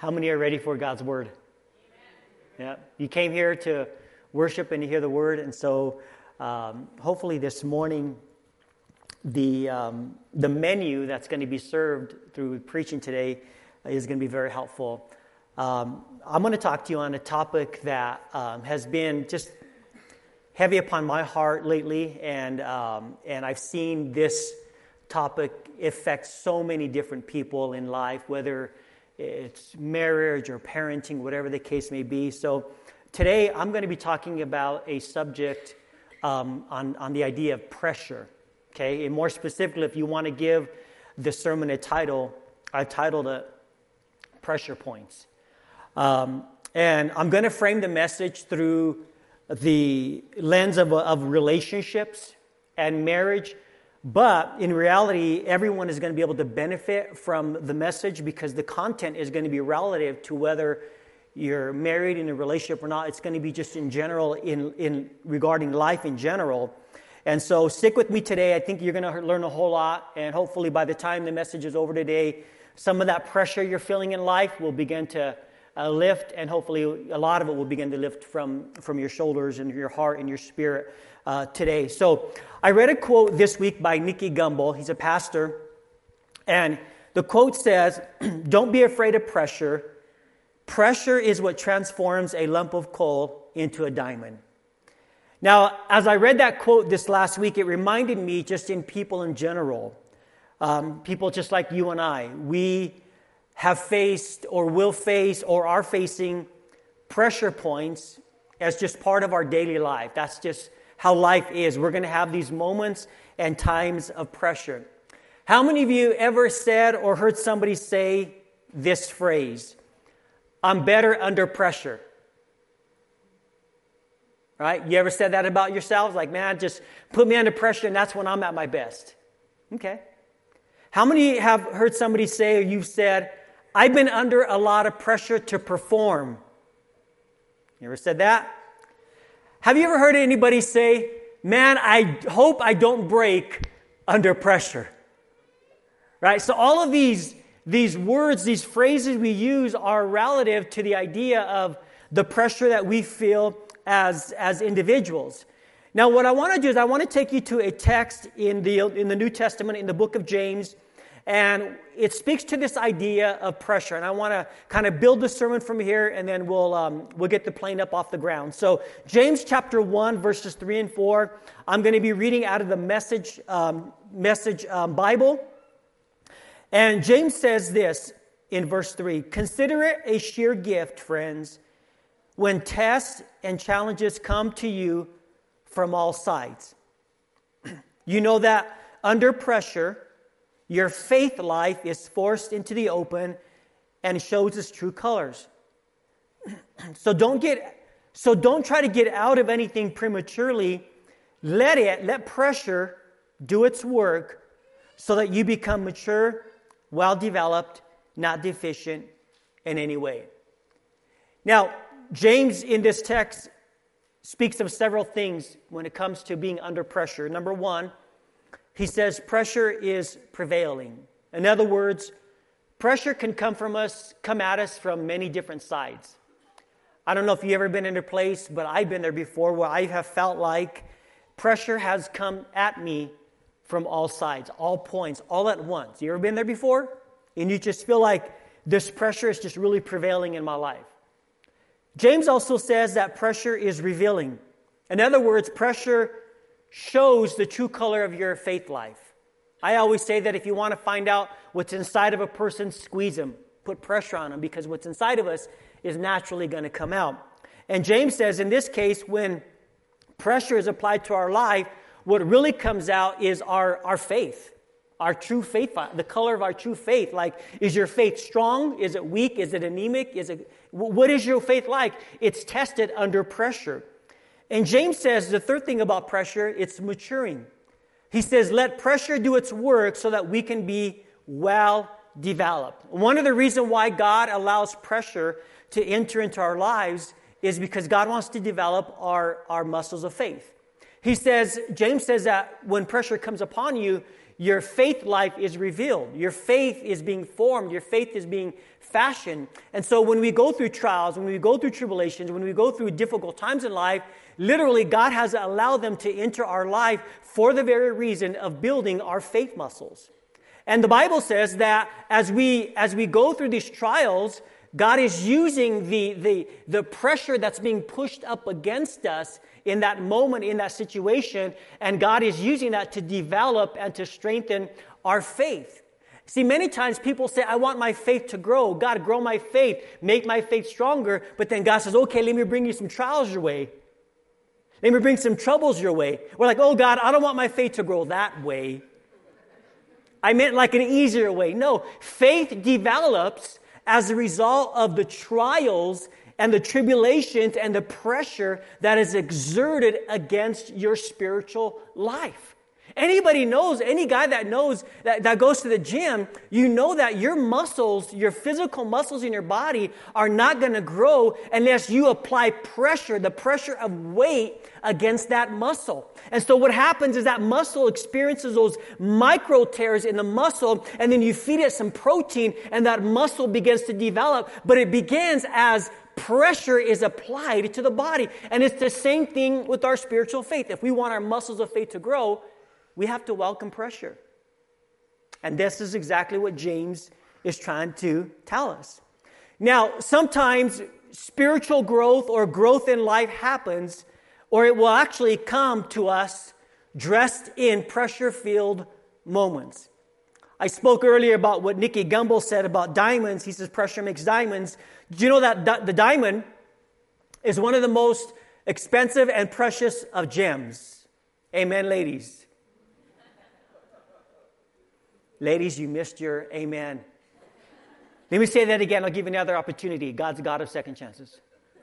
How many are ready for God's Word? Yeah, you came here to worship and to hear the Word, and so hopefully this morning the menu that's going to be served through preaching today is going to be very helpful. I'm going to talk to you on a topic that has been just heavy upon my heart lately, and I've seen this topic affect so many different people in life, whether it's marriage or parenting, whatever the case may be. So today I'm going to be talking about a subject on the idea of pressure. Okay, and more specifically, if you want to give the sermon a title, I've titled it Pressure Points. And I'm going to frame the message through the lens of relationships and marriage. But in reality, everyone is going to be able to benefit from the message because the content is going to be relative to whether you're married in a relationship or not. It's going to be just in general, in regarding life in general. And so stick with me today. I think you're going to learn a whole lot. And hopefully by the time the message is over today, some of that pressure you're feeling in life will begin to lift. And hopefully a lot of it will begin to lift from your shoulders and your heart and your spirit today. So I read a quote this week by Nicky Gumbel. He's a pastor. And the quote says, "Don't be afraid of pressure. Pressure is what transforms a lump of coal into a diamond." Now, as I read that quote this last week, it reminded me just in people in general, people just like you and I, we have faced or will face or are facing pressure points as just part of our daily life. That's just how life is. We're going to have these moments and times of pressure. How many of you ever said or heard somebody say this phrase, "I'm better under pressure"? Right? You ever said that about yourselves? Like, man, just put me under pressure and that's when I'm at my best. Okay. How many have heard somebody say, or you've said, "I've been under a lot of pressure to perform"? You ever said that? Have you ever heard anybody say, "Man, I hope I don't break under pressure"? Right? So all of these words, these phrases we use are relative to the idea of the pressure that we feel as individuals. Now, what I want to do is I want to take you to a text in the New Testament, in the book of James, and it speaks to this idea of pressure. And I want to kind of build the sermon from here, and then we'll get the plane up off the ground. So, James chapter 1, verses 3 and 4. I'm going to be reading out of the Message Bible. And James says this in verse 3: "Consider it a sheer gift, friends, when tests and challenges come to you from all sides. You know that under pressure, your faith life is forced into the open and shows its true colors. So don't try to get out of anything prematurely. Let pressure do its work so that you become mature, well-developed, not deficient in any way." Now, James in this text speaks of several things when it comes to being under pressure. Number one, he says pressure is prevailing. In other words, pressure can come at us from many different sides. I don't know if you've ever been in a place, but I've been there before where I have felt like pressure has come at me from all sides, all points, all at once. You ever been there before? And you just feel like this pressure is just really prevailing in my life. James also says that pressure is revealing. In other words, pressure shows the true color of your faith life. I always say that if you want to find out what's inside of a person, squeeze them, put pressure on them, because what's inside of us is naturally going to come out. And James says in this case, when pressure is applied to our life, what really comes out is our faith. Our true faith, the color of our true faith. Like, is your faith strong? Is it weak? Is it anemic? What is your faith like? It's tested under pressure. And James says the third thing about pressure, it's maturing. He says, let pressure do its work so that we can be well developed. One of the reasons why God allows pressure to enter into our lives is because God wants to develop our muscles of faith. James says that when pressure comes upon you, your faith life is revealed. Your faith is being formed. Your faith is being fashioned. And so when we go through trials, when we go through tribulations, when we go through difficult times in life, literally God has allowed them to enter our life for the very reason of building our faith muscles. And the Bible says that as we go through these trials, God is using the pressure that's being pushed up against us in that moment, in that situation, and God is using that to develop and to strengthen our faith. See, many times people say, I want my faith to grow. God, grow my faith, make my faith stronger. But then God says, okay, let me bring you some trials your way. Let me bring some troubles your way. We're like, oh God, I don't want my faith to grow that way. I meant like an easier way. No, faith develops as a result of the trials and the tribulations and the pressure that is exerted against your spiritual life. Anybody knows, any guy that knows, that goes to the gym, you know that your muscles, your physical muscles in your body are not going to grow unless you apply pressure, the pressure of weight against that muscle. And so what happens is that muscle experiences those micro tears in the muscle, and then you feed it some protein, and that muscle begins to develop. But it begins as pressure is applied to the body. And it's the same thing with our spiritual faith. If we want our muscles of faith to grow, we have to welcome pressure. And this is exactly what James is trying to tell us. Now, sometimes spiritual growth or growth in life happens, or it will actually come to us dressed in pressure-filled moments. I spoke earlier about what Nicky Gumbel said about diamonds. He says pressure makes diamonds. Do you know that the diamond is one of the most expensive and precious of gems? Amen, ladies. Ladies, you missed your amen. Let me say that again. I'll give you another opportunity. God's a God of second chances.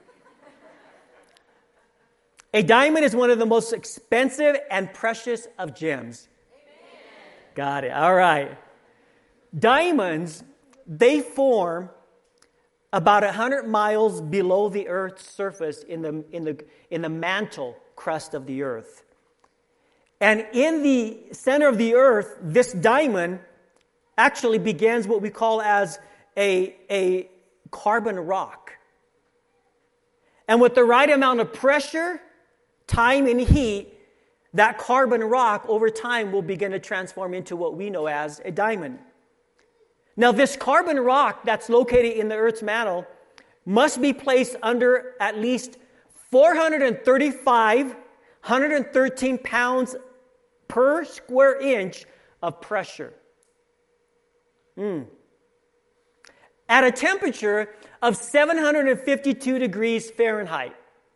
A diamond is one of the most expensive and precious of gems. Amen. Got it. All right. Diamonds, they form about 100 miles below the Earth's surface in the mantle crust of the Earth. And in the center of the Earth, this diamond actually begins what we call as a carbon rock. And with the right amount of pressure, time, and heat, that carbon rock over time will begin to transform into what we know as a diamond. Now, this carbon rock that's located in the Earth's mantle must be placed under at least 113 pounds per square inch of pressure. At a temperature of 752 degrees Fahrenheit.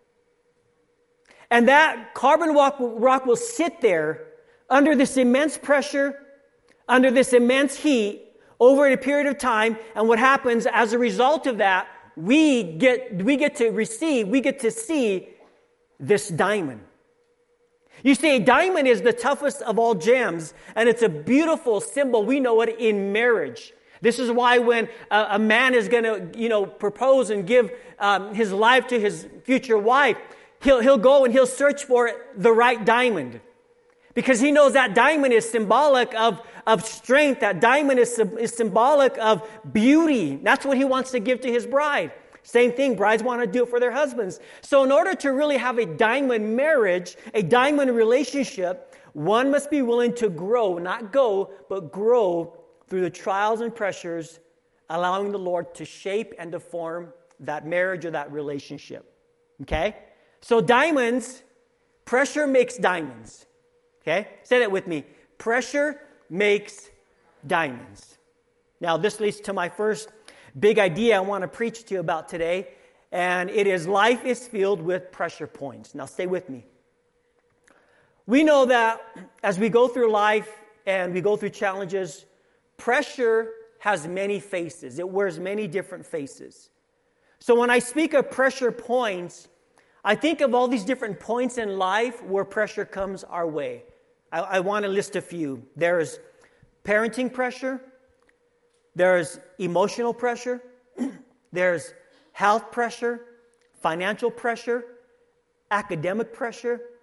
And that carbon rock will sit there under this immense pressure, under this immense heat, over a period of time. And what happens as a result of that, we get to see this diamond. You see, a diamond is the toughest of all gems, and it's a beautiful symbol. We know it in marriage. This is why when a man is going to, propose and give his life to his future wife, he'll go and he'll search for the right diamond, because he knows that diamond is symbolic of strength. That diamond is symbolic of beauty. That's what he wants to give to his bride. Same thing, brides want to do it for their husbands. So in order to really have a diamond marriage, a diamond relationship, one must be willing to grow, not go, but grow through the trials and pressures, allowing the Lord to shape and to form that marriage or that relationship. Okay? So diamonds, pressure makes diamonds. Okay? Say that with me. Pressure makes diamonds. Now this leads to my first big idea I want to preach to you about today, and it is life is filled with pressure points. Now stay with me. We know that as we go through life and we go through challenges, pressure has many faces. It wears many different faces. So when I speak of pressure points, I think of all these different points in life where pressure comes our way. I want to list a few. There's parenting pressure. There's emotional pressure. There's health pressure, financial pressure, academic pressure,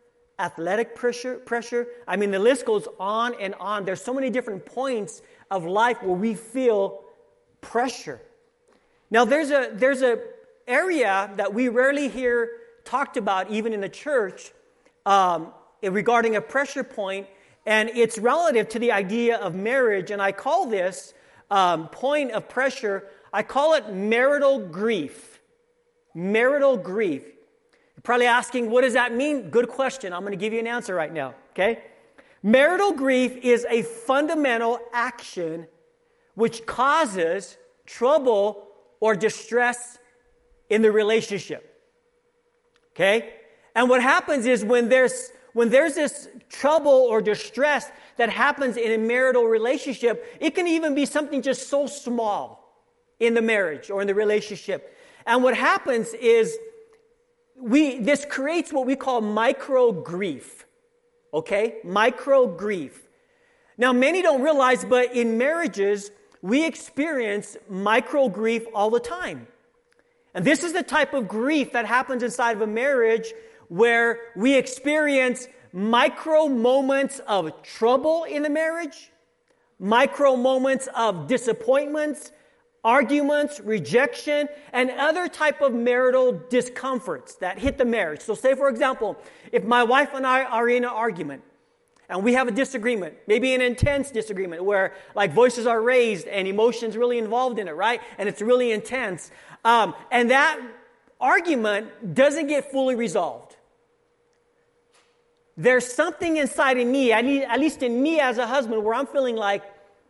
athletic pressure. I mean, the list goes on and on. There's so many different points of life where we feel pressure. Now, there's a area that we rarely hear talked about, even in the church, regarding a pressure point, and it's relative to the idea of marriage. And I call this point of pressure, I call it marital grief. Marital grief. You're probably asking, what does that mean? Good question. I'm going to give you an answer right now, okay? Marital grief is a fundamental action which causes trouble or distress in the relationship, okay? And what happens is when there's this trouble or distress that happens in a marital relationship, it can even be something just so small in the marriage or in the relationship. And what happens is this creates what we call micro grief. Okay? Micro grief. Now, many don't realize, but in marriages, we experience micro grief all the time. And this is the type of grief that happens inside of a marriage where we experience micro moments of trouble in the marriage, micro moments of disappointments, arguments, rejection, and other type of marital discomforts that hit the marriage. So say, for example, if my wife and I are in an argument and we have a disagreement, maybe an intense disagreement where like voices are raised and emotions really involved in it, right? And it's really intense. And that argument doesn't get fully resolved. There's something inside of me, at least in me as a husband, where I'm feeling like,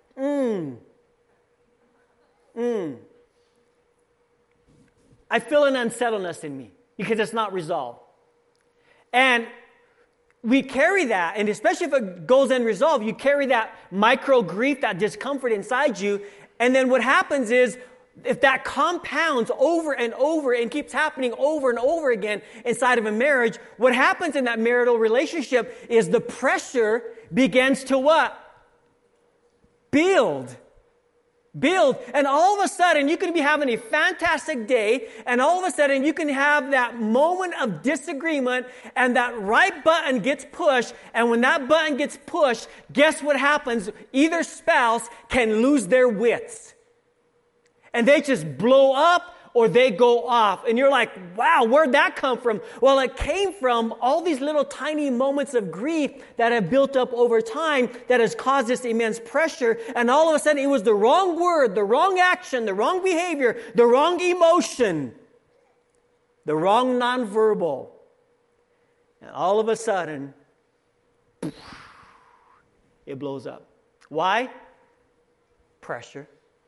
I feel an unsettledness in me because it's not resolved. And we carry that, and especially if it goes unresolved, you carry that micro grief, that discomfort inside you. And then what happens is, if that compounds over and over and keeps happening over and over again inside of a marriage, what happens in that marital relationship is the pressure begins to what? Build. And all of a sudden, you can be having a fantastic day, and all of a sudden, you can have that moment of disagreement, and that right button gets pushed, and when that button gets pushed, guess what happens? Either spouse can lose their wits. And they just blow up, or they go off. And you're like, wow, where'd that come from? Well, it came from all these little tiny moments of grief that have built up over time that has caused this immense pressure. And all of a sudden, it was the wrong word, the wrong action, the wrong behavior, the wrong emotion, the wrong nonverbal. And all of a sudden, it blows up. Why? Pressure.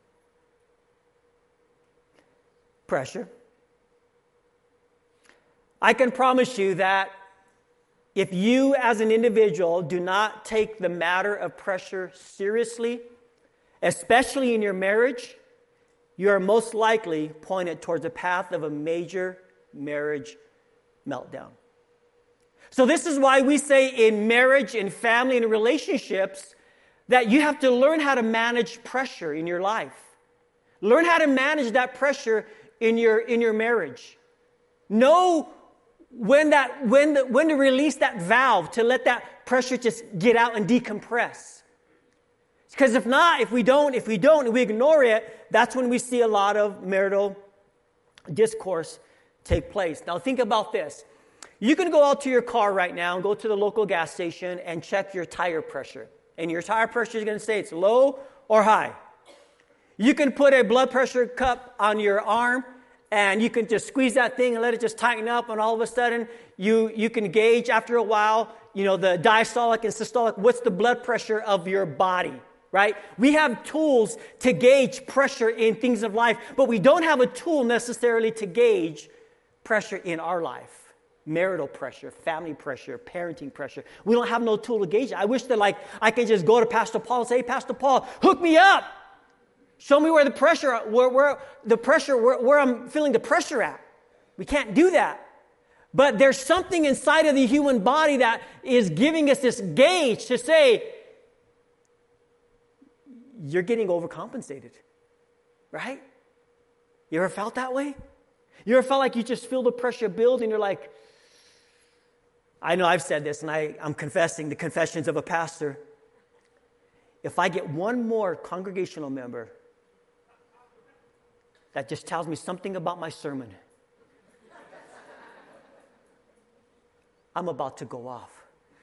I can promise you that if you as an individual do not take the matter of pressure seriously, especially in your marriage, you are most likely pointed towards the path of a major marriage meltdown. So this is why we say in marriage, in family, in relationships, that you have to learn how to manage pressure in your life. Learn how to manage that pressure in your marriage. Know when to release that valve to let that pressure just get out and decompress. Because if we don't, and we ignore it, that's when we see a lot of marital discourse take place. Now think about this. You can go out to your car right now and go to the local gas station and check your tire pressure. And your tire pressure is going to say it's low or high. You can put a blood pressure cup on your arm, and you can just squeeze that thing and let it just tighten up, and all of a sudden, you can gauge after a while, the diastolic and systolic, what's the blood pressure of your body, right? We have tools to gauge pressure in things of life, but we don't have a tool necessarily to gauge pressure in our life. Marital pressure, family pressure, parenting pressure. We don't have no tool to gauge it. I wish that I could just go to Pastor Paul and say, hey, Pastor Paul, hook me up. Show me where the pressure, where I'm feeling the pressure at. We can't do that. But there's something inside of the human body that is giving us this gauge to say, you're getting overcompensated, right? You ever felt that way? You ever felt like you just feel the pressure build and you're like, I know I've said this, and I'm confessing the confessions of a pastor. If I get one more congregational member that just tells me something about my sermon, I'm about to go off.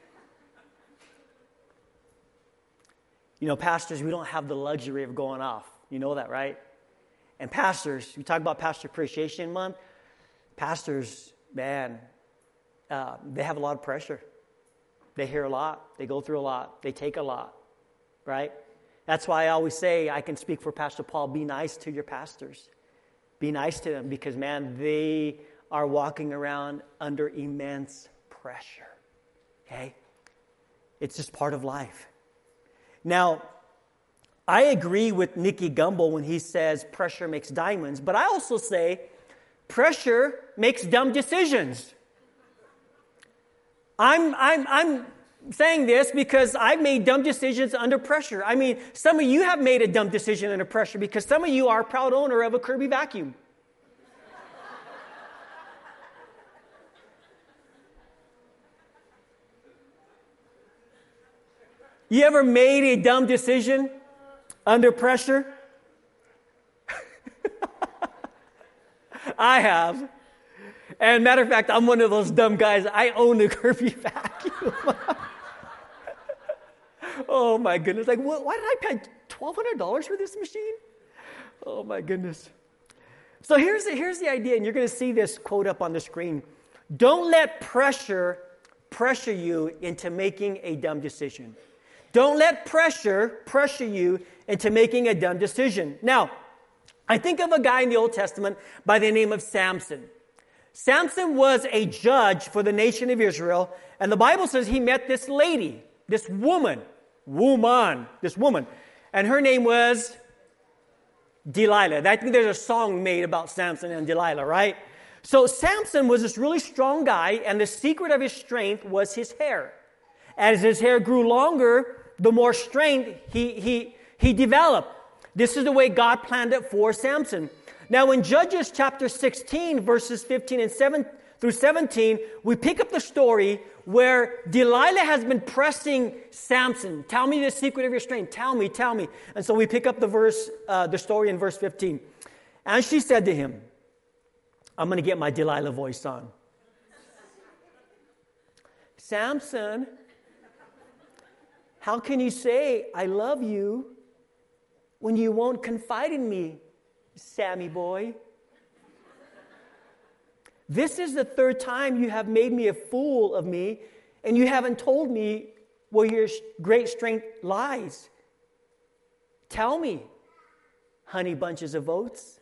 You know, pastors, we don't have the luxury of going off. You know that, right? And pastors, we talk about Pastor Appreciation Month. Pastors, man, they have a lot of pressure. They hear a lot. They go through a lot. They take a lot, right? That's why I always say, I can speak for Pastor Paul, be nice to your pastors. Be nice to them because, man, they are walking around under immense pressure, okay? It's just part of life. Now, I agree with Nicky Gumbel when he says pressure makes diamonds, but I also say pressure makes dumb decisions. I'm saying this because I've made dumb decisions under pressure. I mean, some of you have made a dumb decision under pressure because some of you are a proud owner of a Kirby vacuum. You ever made a dumb decision under pressure? I have. And matter of fact, I'm one of those dumb guys. I own a Kirby vacuum. Oh my goodness. Like, why did I pay $1,200 for this machine? Oh my goodness. So here's the idea, and you're going to see this quote up on the screen. Don't let pressure you into making a dumb decision. Don't let pressure you into making a dumb decision. Now, I think of a guy in the Old Testament by the name of Samson. Samson was a judge for the nation of Israel, and the Bible says he met this lady, this woman, and her name was Delilah. I think there's a song made about Samson and Delilah, right? So Samson was this really strong guy, and the secret of his strength was his hair. As his hair grew longer, the more strength he developed. This is the way God planned it for Samson. Now, in Judges chapter 16, verses 15 and 7 through 17, we pick up the story where Delilah has been pressing Samson. Tell me the secret of your strength. Tell me. And so we pick up the story in verse 15. And she said to him, I'm going to get my Delilah voice on. Samson, how can you say, I love you, when you won't confide in me, Sammy boy? This is the third time you have made me a fool of me, and you haven't told me where your great strength lies. Tell me, honey bunches of oats.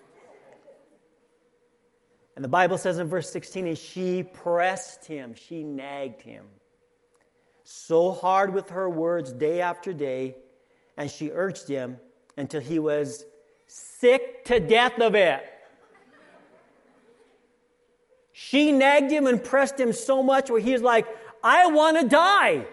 And the Bible says in verse 16, and she pressed him, she nagged him so hard with her words day after day, and she urged him until he was sick to death of it. She nagged him and pressed him so much where he's like, I want to die.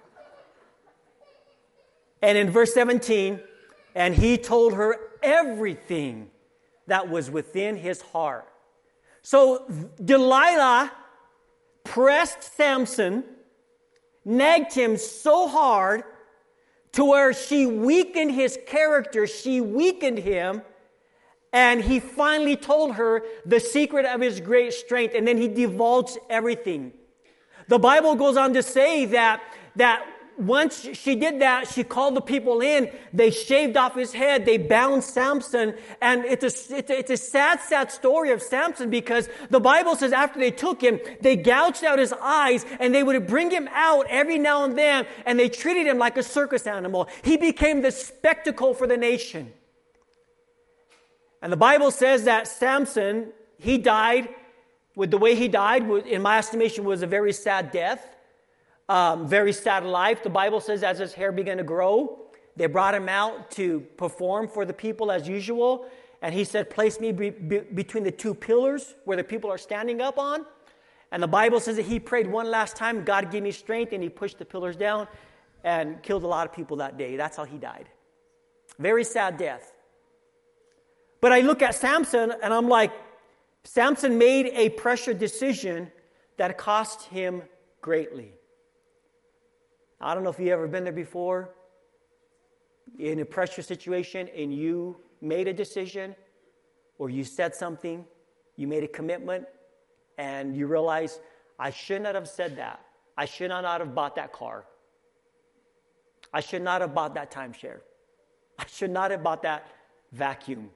And in verse 17, and he told her everything that was within his heart. So Delilah pressed Samson, nagged him so hard to where she weakened his character, she weakened him, and he finally told her the secret of his great strength, and then he divulged everything. The Bible goes on to say that once she did that, she called the people in, they shaved off his head, they bound Samson, and it's a sad story of Samson, because the Bible says after they took him, they gouged out his eyes, and they would bring him out every now and then, and they treated him like a circus animal. He became the spectacle for the nation. And the Bible says that Samson, he died, with the way he died, in my estimation, was a very sad death. Very sad life. The Bible says as his hair began to grow, they brought him out to perform for the people as usual. And he said, place me between the two pillars where the people are standing up on. And the Bible says that he prayed one last time, God give me strength, and he pushed the pillars down and killed a lot of people that day. That's how he died. Very sad death. But I look at Samson and I'm like, Samson made a pressure decision that cost him greatly. I don't know if you've ever been there before, in a pressure situation, and you made a decision, or you said something, you made a commitment, and you realize, I should not have said that. I should not have bought that car. I should not have bought that timeshare. I should not have bought that vacuum.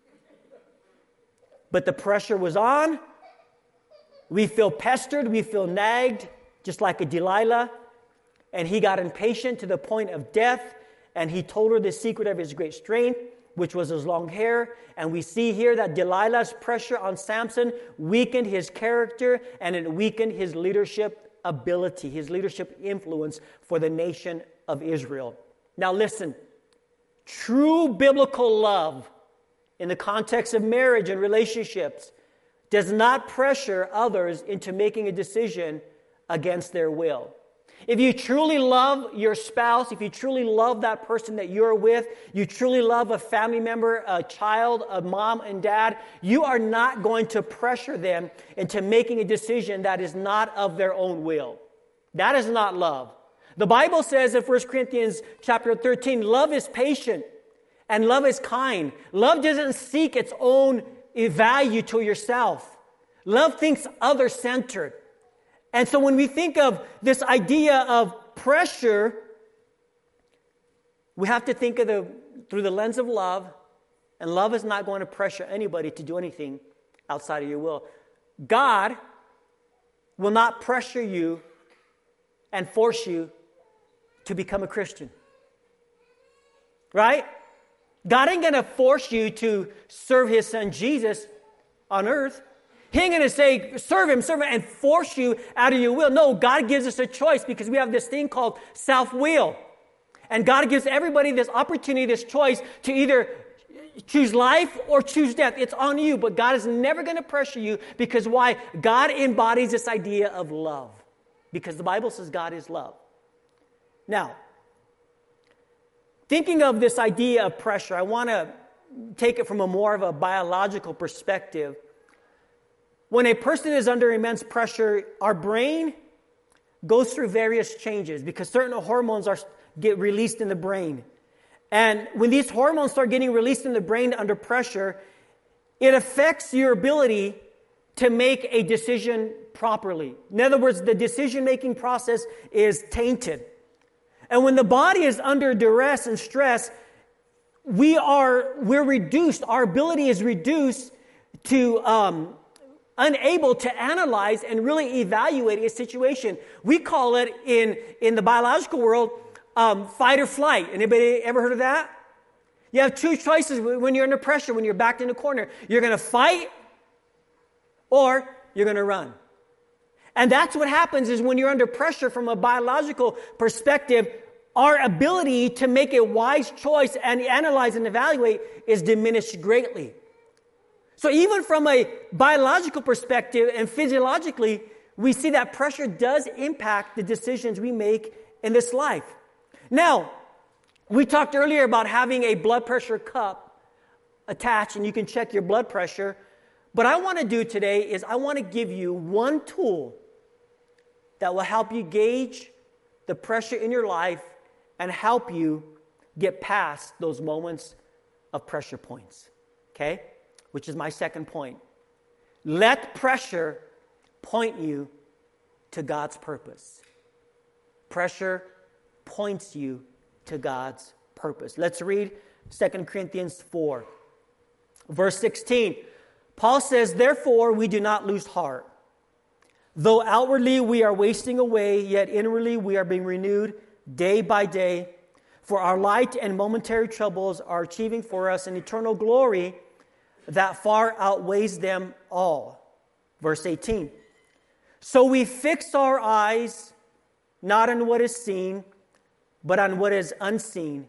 But the pressure was on. We feel pestered. We feel nagged, just like a Delilah. And he got impatient to the point of death. And he told her the secret of his great strength, which was his long hair. And we see here that Delilah's pressure on Samson weakened his character, and it weakened his leadership ability, his leadership influence for the nation of Israel. Now listen, true biblical love in the context of marriage and relationships does not pressure others into making a decision against their will. If you truly love your spouse, if you truly love that person that you're with, you truly love a family member, a child, a mom and dad, you are not going to pressure them into making a decision that is not of their own will. That is not love. The Bible says in 1 Corinthians chapter 13, love is patient and love is kind. Love doesn't seek its own value to yourself. Love thinks other-centered. And so when we think of this idea of pressure, we have to think of through the lens of love. And love is not going to pressure anybody to do anything outside of your will. God will not pressure you and force you to become a Christian. Right? God ain't going to force you to serve his son Jesus on earth. He ain't going to say, serve him, and force you out of your will. No, God gives us a choice because we have this thing called self-will. And God gives everybody this opportunity, this choice to either choose life or choose death. It's on you, but God is never going to pressure you because why? God embodies this idea of love because the Bible says God is love. Now, thinking of this idea of pressure, I want to take it from a more of a biological perspective. When a person is under immense pressure, our brain goes through various changes because certain hormones get released in the brain. And when these hormones start getting released in the brain under pressure, it affects your ability to make a decision properly. In other words, the decision-making process is tainted. And when the body is under duress and stress, we're reduced. Our ability is reduced to unable to analyze and really evaluate a situation. We call it in the biological world fight or flight. Anybody ever heard of that? You have two choices when you're under pressure, when you're backed in a corner. You're going to fight or you're going to run. And that's what happens is when you're under pressure from a biological perspective, our ability to make a wise choice and analyze and evaluate is diminished greatly. So even from a biological perspective and physiologically, we see that pressure does impact the decisions we make in this life. Now, we talked earlier about having a blood pressure cup attached and you can check your blood pressure. What I want to do today is I want to give you one tool that will help you gauge the pressure in your life and help you get past those moments of pressure points. Okay? Which is my second point. Let pressure point you to God's purpose. Pressure points you to God's purpose. Let's read 2 Corinthians 4, verse 16. Paul says, therefore we do not lose heart. Though outwardly we are wasting away, yet inwardly we are being renewed day by day. For our light and momentary troubles are achieving for us an eternal glory that far outweighs them all. Verse 18. So we fix our eyes not on what is seen, but on what is unseen.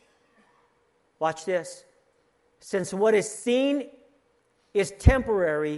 Watch this. Since what is seen is temporary,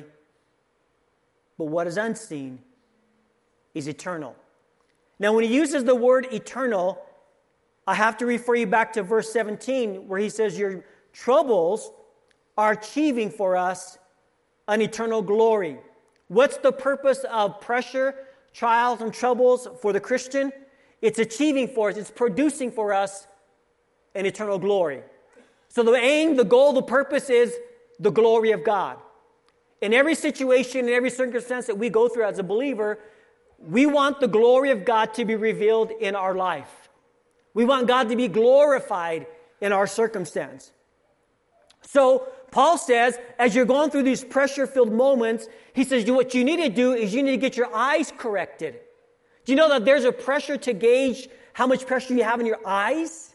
but what is unseen is eternal. Now, when he uses the word eternal, I have to refer you back to verse 17, where he says, your troubles are achieving for us an eternal glory. What's the purpose of pressure? trials and troubles for the Christian, it's achieving for us, it's producing for us an eternal glory. So the aim, the goal, the purpose is the glory of God. In every situation, in every circumstance that we go through as a believer, we want the glory of God to be revealed in our life. We want God to be glorified in our circumstance. So Paul says, as you're going through these pressure-filled moments, he says what you need to do is you need to get your eyes corrected. Do you know that there's a pressure to gauge how much pressure you have in your eyes?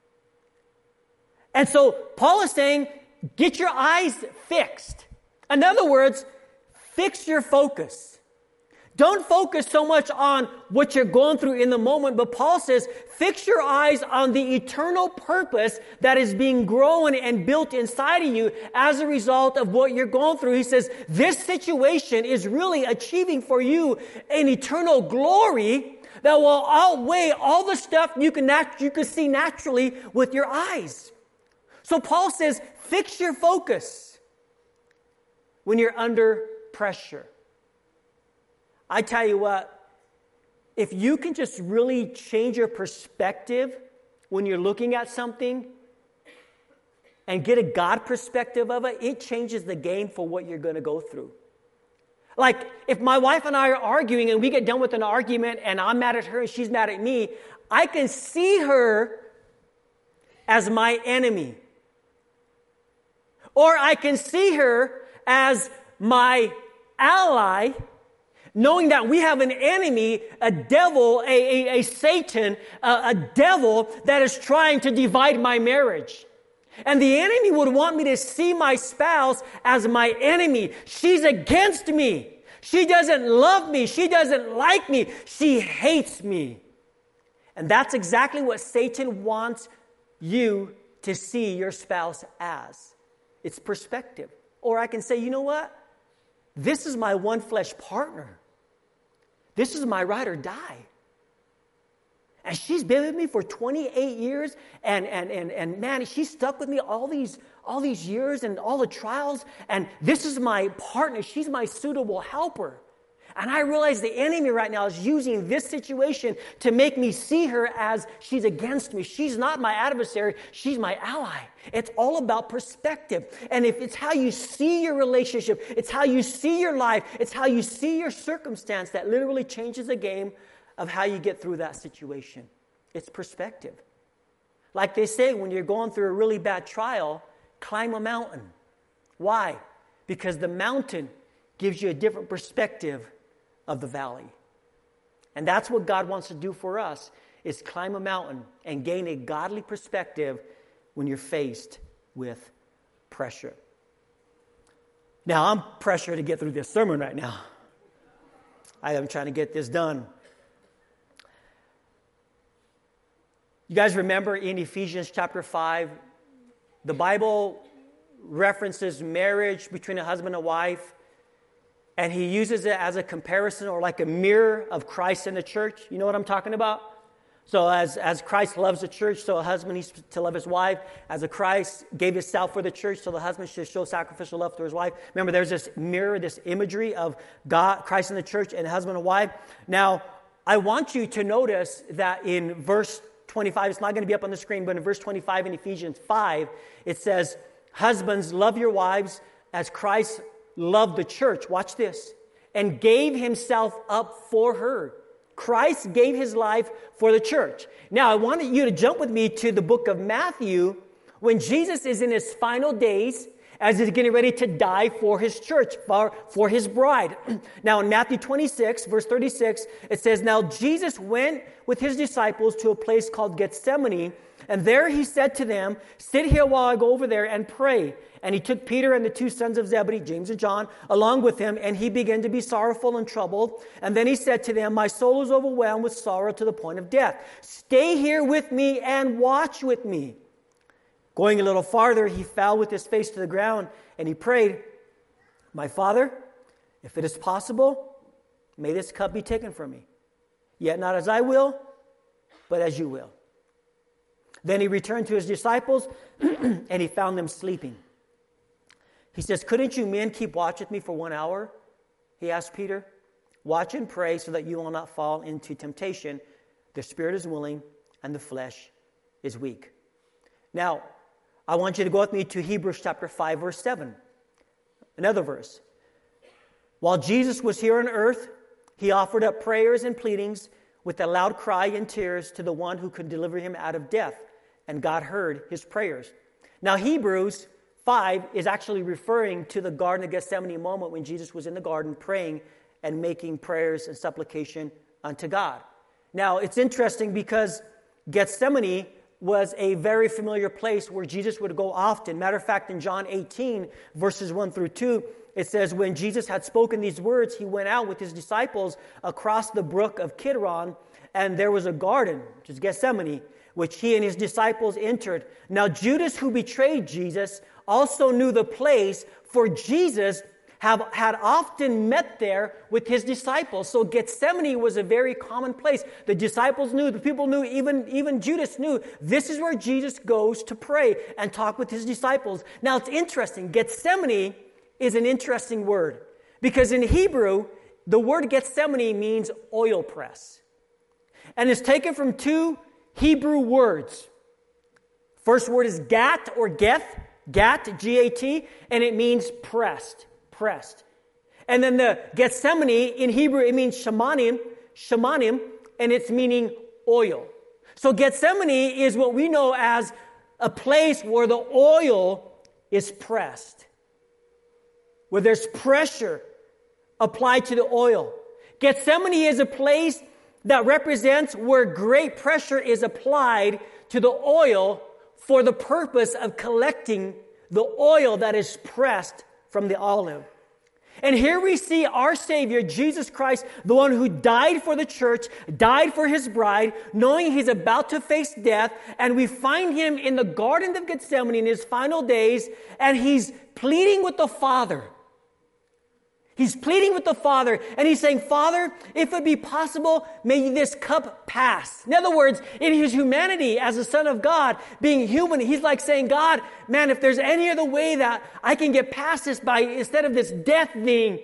And so Paul is saying, get your eyes fixed. In other words, fix your focus. Don't focus so much on what you're going through in the moment, but Paul says, fix your eyes on the eternal purpose that is being grown and built inside of you as a result of what you're going through. He says, this situation is really achieving for you an eternal glory that will outweigh all the stuff you can see naturally with your eyes. So Paul says, fix your focus when you're under pressure. I tell you what, if you can just really change your perspective when you're looking at something and get a God perspective of it, it changes the game for what you're going to go through. Like, if my wife and I are arguing and we get done with an argument and I'm mad at her and she's mad at me, I can see her as my enemy. Or I can see her as my ally, knowing that we have an enemy, a devil, a Satan, a devil that is trying to divide my marriage. And the enemy would want me to see my spouse as my enemy. She's against me. She doesn't love me. She doesn't like me. She hates me. And that's exactly what Satan wants you to see your spouse as. It's perspective. Or I can say, you know what? This is my one flesh partner. This is my ride or die. And she's been with me for 28 years, and man, she's stuck with me all these years and all the trials, and this is my partner. She's my suitable helper. And I realize the enemy right now is using this situation to make me see her as she's against me. She's not my adversary. She's my ally. It's all about perspective. And if it's how you see your relationship, it's how you see your life, it's how you see your circumstance that literally changes the game of how you get through that situation. It's perspective. Like they say, when you're going through a really bad trial, climb a mountain. Why? Because the mountain gives you a different perspective of the valley. And that's what God wants to do for us, is climb a mountain and gain a godly perspective when you're faced with pressure. Now, I'm pressured to get through this sermon right now. I am trying to get this done. You guys remember in Ephesians chapter 5, the Bible references marriage between a husband and wife, and he uses it as a comparison or like a mirror of Christ and the church. You know what I'm talking about? So as Christ loves the church, so a husband needs to love his wife. As a Christ gave himself for the church, so the husband should show sacrificial love to his wife. Remember, there's this mirror, this imagery of God, Christ and the church, and husband and wife. Now, I want you to notice that in verse 25, it's not going to be up on the screen, but in verse 25 in Ephesians 5, it says, husbands, love your wives as Christ loved the church. Watch this. And gave himself up for her. Christ gave his life for the church. Now, I wanted you to jump with me to the book of Matthew when Jesus is in his final days as he's getting ready to die for his church, for his bride. Now, in Matthew 26, verse 36, it says, now Jesus went with his disciples to a place called Gethsemane, and there he said to them, sit here while I go over there and pray. And he took Peter and the two sons of Zebedee, James and John, along with him, and he began to be sorrowful and troubled. And then he said to them, my soul is overwhelmed with sorrow to the point of death. Stay here with me and watch with me. Going a little farther, he fell with his face to the ground, and he prayed, my Father, if it is possible, may this cup be taken from me. Yet not as I will, but as you will. Then he returned to his disciples, and he found them sleeping. He says, couldn't you men keep watch with me for 1 hour? He asked Peter. Watch and pray so that you will not fall into temptation. The spirit is willing and the flesh is weak. Now, I want you to go with me to Hebrews chapter 5, verse 7. Another verse. While Jesus was here on earth, he offered up prayers and pleadings with a loud cry and tears to the one who could deliver him out of death. And God heard his prayers. Now, Hebrews 5 is actually referring to the Garden of Gethsemane moment when Jesus was in the garden praying and making prayers and supplication unto God. Now, it's interesting because Gethsemane was a very familiar place where Jesus would go often. Matter of fact, in John 18, verses 1 through 2, it says, when Jesus had spoken these words, he went out with his disciples across the brook of Kidron, and there was a garden, which is Gethsemane, which he and his disciples entered. Now, Judas, who betrayed Jesus, also knew the place, for Jesus had often met there with his disciples. So Gethsemane was a very common place. The disciples knew, the people knew, even Judas knew, this is where Jesus goes to pray and talk with his disciples. Now, it's interesting. Gethsemane is an interesting word because in Hebrew, the word Gethsemane means oil press. And it's taken from two Hebrew words. First word is gat or geth, gat, G-A-T, and it means pressed. And then the Gethsemane, in Hebrew, it means shamanim, and it's meaning oil. So Gethsemane is what we know as a place where the oil is pressed, where there's pressure applied to the oil. Gethsemane is a place that represents where great pressure is applied to the oil for the purpose of collecting the oil that is pressed from the olive. And here we see our Savior, Jesus Christ, the one who died for the church, died for his bride, knowing he's about to face death, and we find him in the Garden of Gethsemane in his final days, and he's pleading with the Father. He's pleading with the Father, and he's saying, Father, if it be possible, may this cup pass. In other words, in his humanity as a Son of God, being human, he's like saying, God, man, if there's any other way that I can get past this by, instead of this death thing,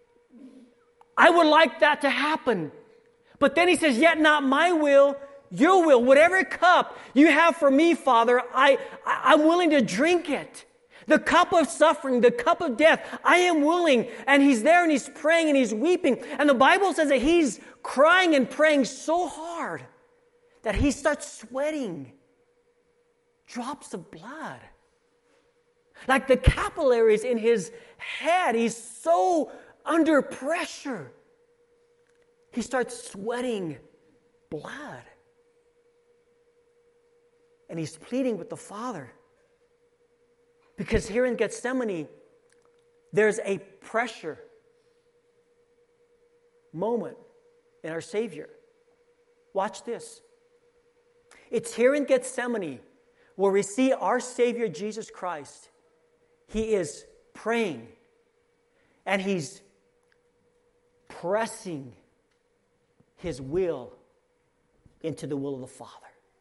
I would like that to happen. But then he says, yet not my will, your will. Whatever cup you have for me, Father, I'm willing to drink it. The cup of suffering, the cup of death, I am willing. And he's there and he's praying and he's weeping. And the Bible says that he's crying and praying so hard that he starts sweating drops of blood. Like the capillaries in his head, he's so under pressure. He starts sweating blood. And he's pleading with the Father. Because here in Gethsemane, there's a pressure moment in our Savior. Watch this. It's here in Gethsemane where we see our Savior, Jesus Christ. He is praying and he's pressing his will into the will of the Father.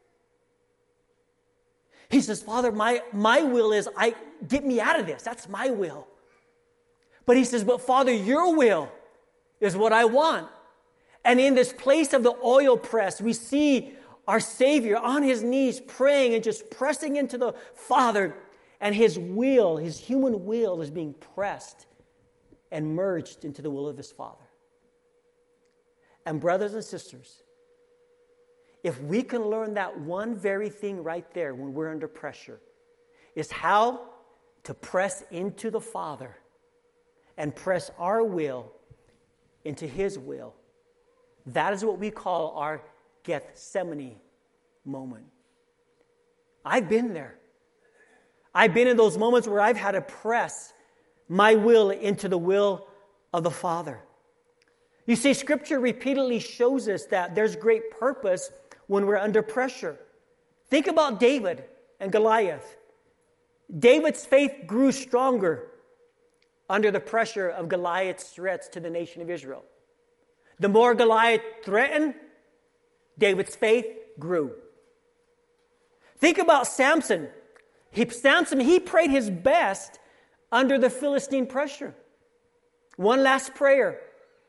He says, Father, my will is, get me out of this. That's my will. But he says, but Father, your will is what I want. And in this place of the oil press, we see our Savior on his knees praying and just pressing into the Father. And his will, his human will, is being pressed and merged into the will of his Father. And brothers and sisters, if we can learn that one very thing right there when we're under pressure, is how to press into the Father and press our will into his will. That is what we call our Gethsemane moment. I've been there. I've been in those moments where I've had to press my will into the will of the Father. You see, Scripture repeatedly shows us that there's great purpose when we're under pressure. Think about David and Goliath. David's faith grew stronger under the pressure of Goliath's threats to the nation of Israel. The more Goliath threatened, David's faith grew. Think about Samson. He prayed his best under the Philistine pressure. One last prayer,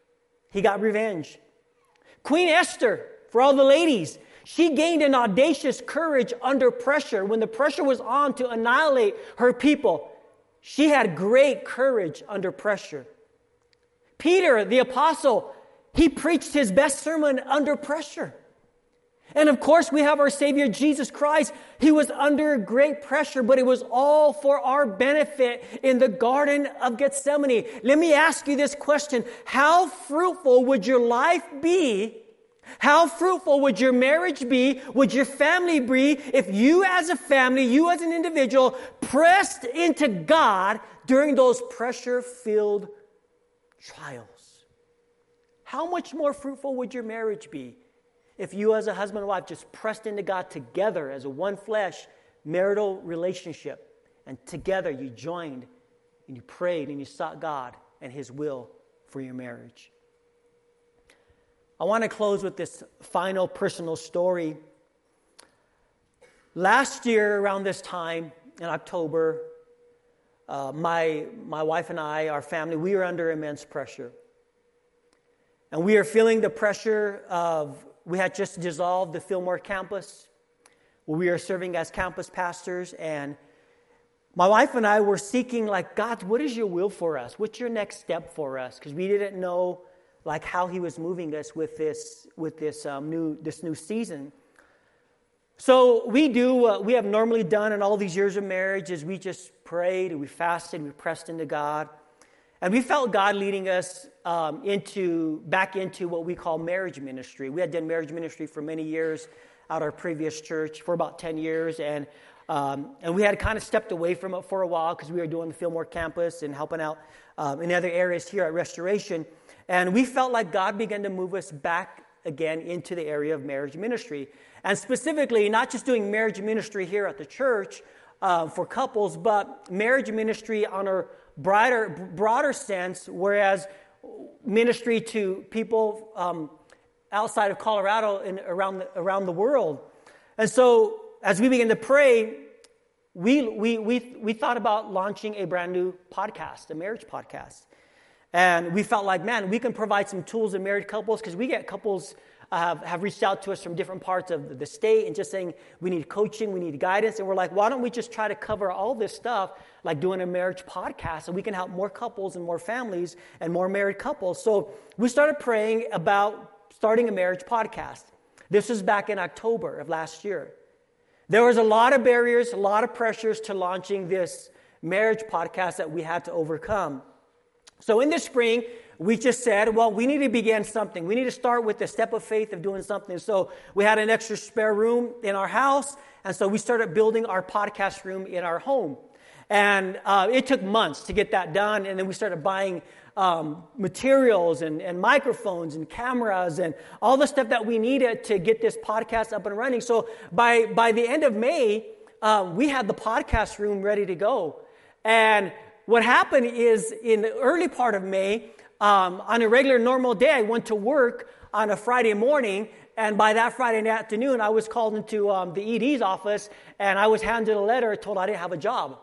He got revenge. Queen Esther, for all the ladies, she gained an audacious courage under pressure. When the pressure was on to annihilate her people, she had great courage under pressure. Peter, the apostle, he preached his best sermon under pressure. And of course, we have our Savior, Jesus Christ. He was under great pressure, but it was all for our benefit in the Garden of Gethsemane. Let me ask you this question. How fruitful would your life be? How fruitful would your marriage be? Would your family be if you as a family, you as an individual, pressed into God during those pressure-filled trials? How much more fruitful would your marriage be if you as a husband and wife just pressed into God together as a one flesh marital relationship, and together you joined and you prayed and you sought God and His will for your marriage? I want to close with this final personal story. Last year around this time in October, my wife and I, our family, we were under immense pressure. And we are feeling the pressure of, we had just dissolved the Fillmore campus, where we are serving as campus pastors. And my wife and I were seeking, like, God, what is your will for us? What's your next step for us? Because we didn't know, like, how He was moving us with this new season. So we have normally done in all these years of marriage is we just prayed and we fasted, we pressed into God. And we felt God leading us back into what we call marriage ministry. We had done marriage ministry for many years at our previous church, for about 10 years. And we had kind of stepped away from it for a while because we were doing the Fillmore campus and helping out in other areas here at Restoration. And we felt like God began to move us back again into the area of marriage ministry. And specifically, not just doing marriage ministry here at the church for couples, but marriage ministry on a broader sense, whereas ministry to people outside of Colorado and around the world. And so, as we began to pray, we thought about launching a brand new podcast, a marriage podcast. And we felt like, man, we can provide some tools to married couples, because we get couples have reached out to us from different parts of the state and just saying, we need coaching, we need guidance. And we're like, why don't we just try to cover all this stuff, like doing a marriage podcast, so we can help more couples and more families and more married couples. So we started praying about starting a marriage podcast. This was back in October of last year. There was a lot of barriers, a lot of pressures to launching this marriage podcast that we had to overcome. So in the spring, we just said, well, we need to begin something. We need to start with the step of faith of doing something. So we had an extra spare room in our house, and so we started building our podcast room in our home. And it took months to get that done, and then we started buying materials and microphones and cameras and all the stuff that we needed to get this podcast up and running. So by the end of May, we had the podcast room ready to go. And what happened is, in the early part of May, on a regular normal day, I went to work on a Friday morning, and by that Friday afternoon, I was called into the ED's office, and I was handed a letter told I didn't have a job.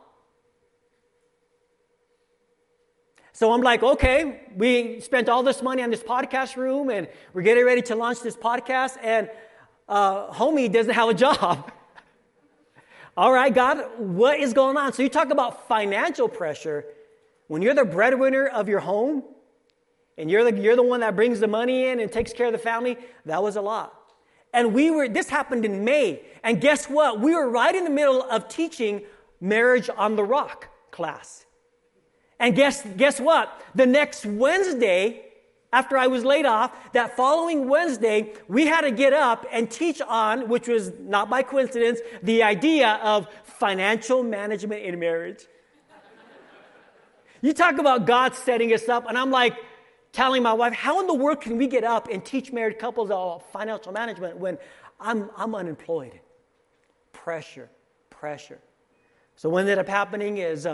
So I'm like, okay, we spent all this money on this podcast room, and we're getting ready to launch this podcast, and homie doesn't have a job. All right, God, what is going on? So you talk about financial pressure. When you're the breadwinner of your home, and you're the one that brings the money in and takes care of the family, that was a lot. And this happened in May. And guess what? We were right in the middle of teaching Marriage on the Rock class. And guess what? The next Wednesday, after I was laid off, that following Wednesday, we had to get up and teach on, which was not by coincidence, the idea of financial management in marriage. You talk about God setting us up, and I'm like telling my wife, how in the world can we get up and teach married couples about financial management when I'm unemployed? Pressure. So what ended up happening is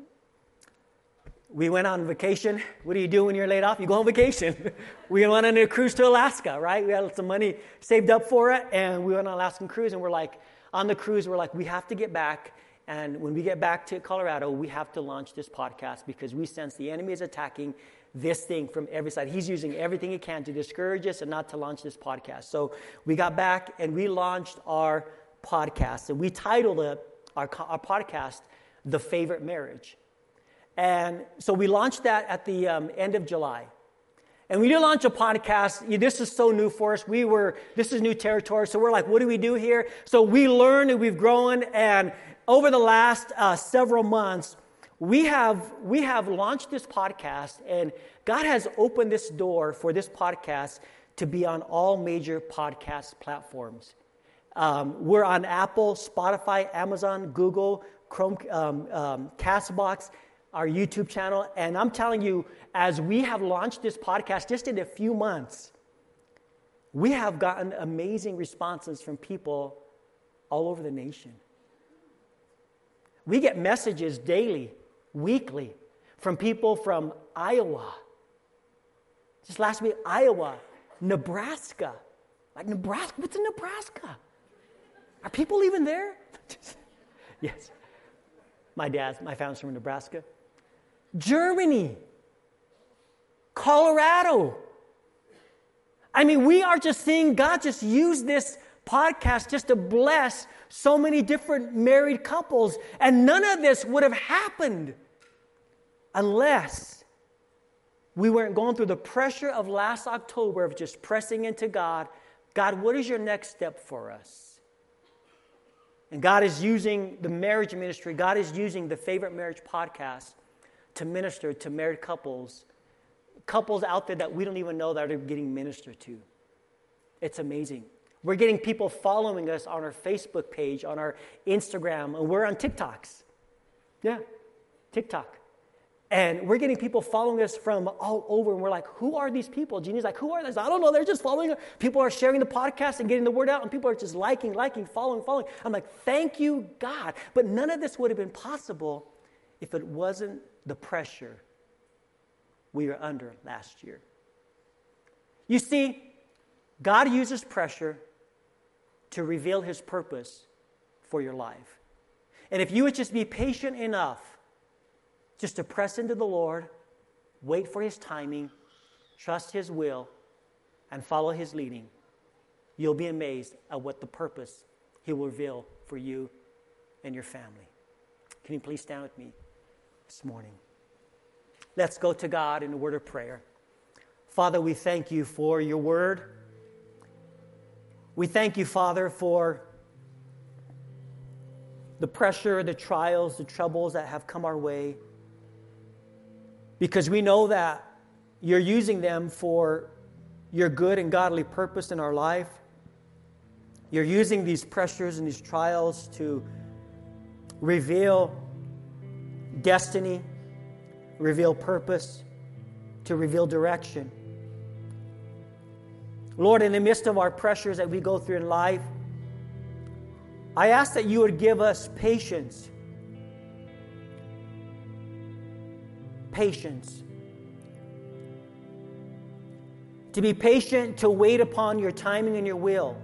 we went on vacation. What do you do when you're laid off? You go on vacation. We went on a cruise to Alaska, right? We had some money saved up for it, and we went on an Alaskan cruise, and on the cruise, we're like, we have to get back, and when we get back to Colorado, we have to launch this podcast because we sense the enemy is attacking this thing from every side. He's using everything he can to discourage us and not to launch this podcast. So we got back and we launched our podcast. And we titled our podcast, The Favorite Marriage. And so we launched that at the end of July. And we did launch a podcast. This is so new for us. This is new territory. So we're like, what do we do here? So we learned and we've grown. And over the last several months, we have launched this podcast. And God has opened this door for this podcast to be on all major podcast platforms. We're on Apple, Spotify, Amazon, Google, Chrome, Castbox, our YouTube channel. And I'm telling you, as we have launched this podcast just in a few months, we have gotten amazing responses from people all over the nation. We get messages daily, weekly, from people from Iowa. Just last week, Iowa, Nebraska. Like Nebraska? What's in Nebraska? Are people even there? Yes. My family's from Nebraska. Germany. Colorado. I mean, we are just seeing God just use this podcast just to bless so many different married couples. And none of this would have happened unless we weren't going through the pressure of last October of just pressing into God. God, what is your next step for us? And God is using the marriage ministry. God is using the Favorite Marriage podcast to minister to married couples out there that we don't even know that are getting ministered to. It's amazing. We're getting people following us on our Facebook page, on our Instagram, and we're on TikToks. Yeah, TikTok. And we're getting people following us from all over, and we're like, who are these people? Jeannie's like, who are these? I don't know, they're just following us. People are sharing the podcast and getting the word out, and people are just liking, following. I'm like, thank you, God. But none of this would have been possible if it wasn't the pressure we were under last year. You see, God uses pressure to reveal his purpose for your life. And if you would just be patient enough just to press into the Lord, wait for his timing, trust his will, and follow his leading, you'll be amazed at what the purpose he will reveal for you and your family. Can you please stand with me this morning? Let's go to God in a word of prayer. Father, we thank you for your word. We thank you, Father, for the pressure, the trials, the troubles that have come our way, because we know that you're using them for your good and godly purpose in our life. You're using these pressures and these trials to reveal destiny, reveal purpose, to reveal direction. Lord, in the midst of our pressures that we go through in life, I ask that you would give us patience. Patience. To be patient, to wait upon your timing and your will.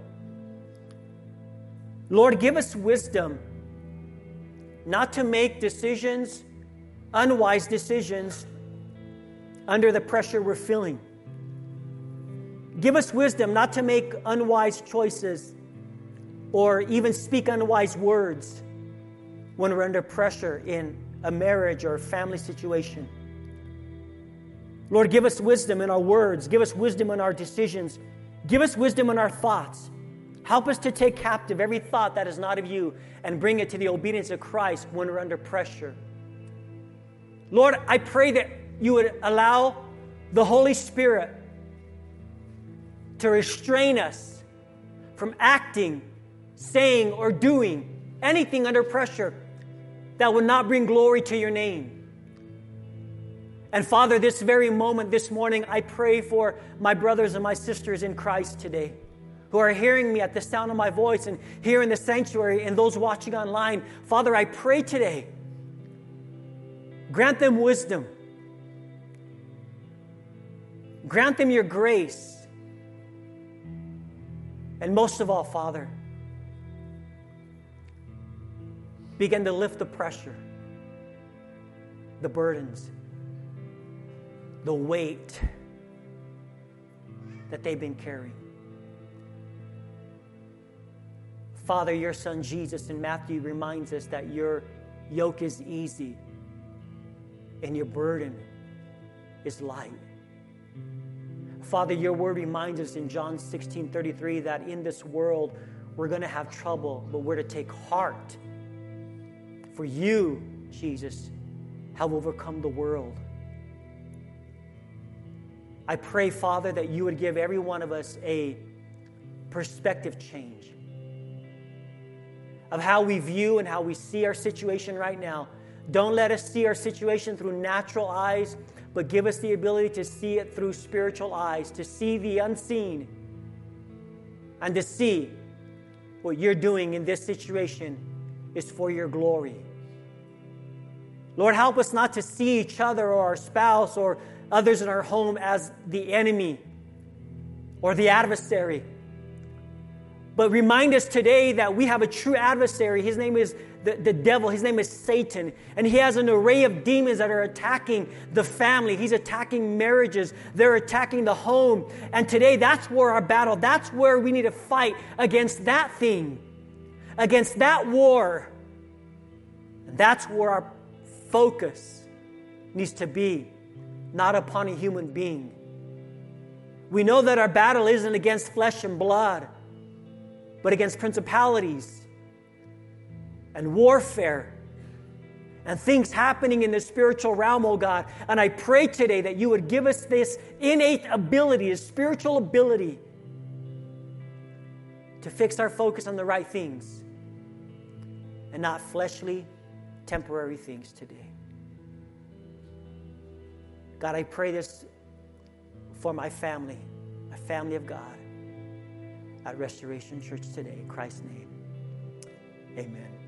Lord, give us wisdom not to make decisions, unwise decisions, under the pressure we're feeling. Give us wisdom not to make unwise choices or even speak unwise words when we're under pressure in a marriage or a family situation. Lord, give us wisdom in our words. Give us wisdom in our decisions. Give us wisdom in our thoughts. Help us to take captive every thought that is not of you and bring it to the obedience of Christ when we're under pressure. Lord, I pray that you would allow the Holy Spirit to restrain us from acting, saying, or doing anything under pressure that would not bring glory to your name. And Father, this very moment, this morning, I pray for my brothers and my sisters in Christ today who are hearing me at the sound of my voice and here in the sanctuary and those watching online. Father, I pray today, grant them wisdom. Grant them your grace. And most of all, Father, begin to lift the pressure, the burdens. the weight that they've been carrying. Father, your son Jesus in Matthew reminds us that your yoke is easy and your burden is light. Father, your word reminds us in John 16:33 that in this world we're going to have trouble, but we're to take heart. For you, Jesus, have overcome the world. I pray, Father, that you would give every one of us a perspective change of how we view and how we see our situation right now. Don't let us see our situation through natural eyes, but give us the ability to see it through spiritual eyes, to see the unseen, and to see what you're doing in this situation is for your glory. Lord, help us not to see each other or our spouse or others in our home as the enemy or the adversary. But remind us today that we have a true adversary. His name is the devil. His name is Satan. And he has an array of demons that are attacking the family. He's attacking marriages. They're attacking the home. And today, that's where our battle, that's where we need to fight against that thing, against that war. And that's where our focus needs to be, not upon a human being. We know that our battle isn't against flesh and blood, but against principalities and warfare and things happening in the spiritual realm, oh God. And I pray today that you would give us this innate ability, this spiritual ability to fix our focus on the right things and not fleshly, temporary things today. God, I pray this for my family of God, at Restoration Church today. In Christ's name, amen.